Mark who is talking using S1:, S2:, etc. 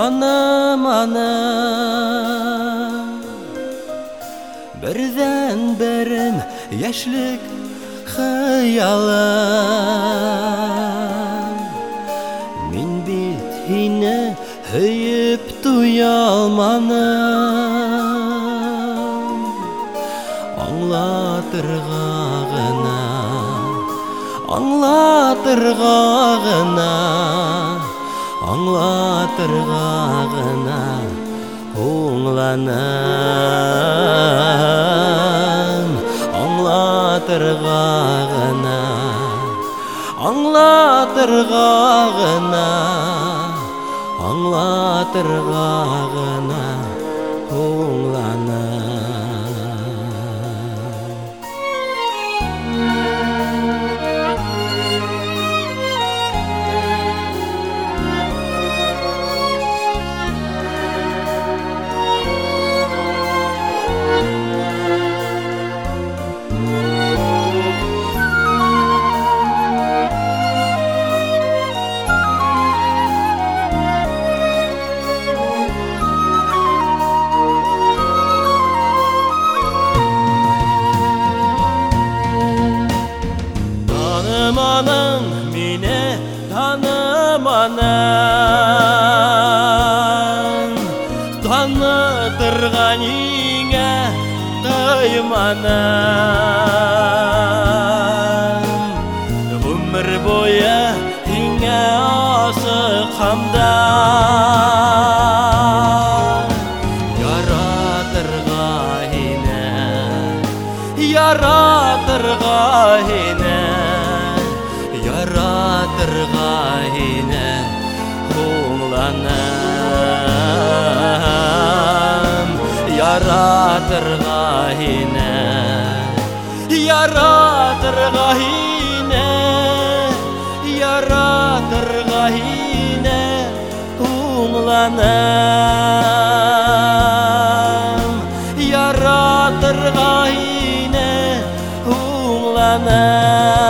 S1: таныманым. Бірден бірін яшьлек хыялым. Мин бит һине һөеп туя алманым. Аңлатырга гына аңлатырга гына аңлатырга Tanımaның мине таныманың, танытырга ниңә кыйманың. Гомер буе һиңә асыкканда, яратырга һине һуңланым. Яратырга һине һуңланым. Яратырга һине һуңланым.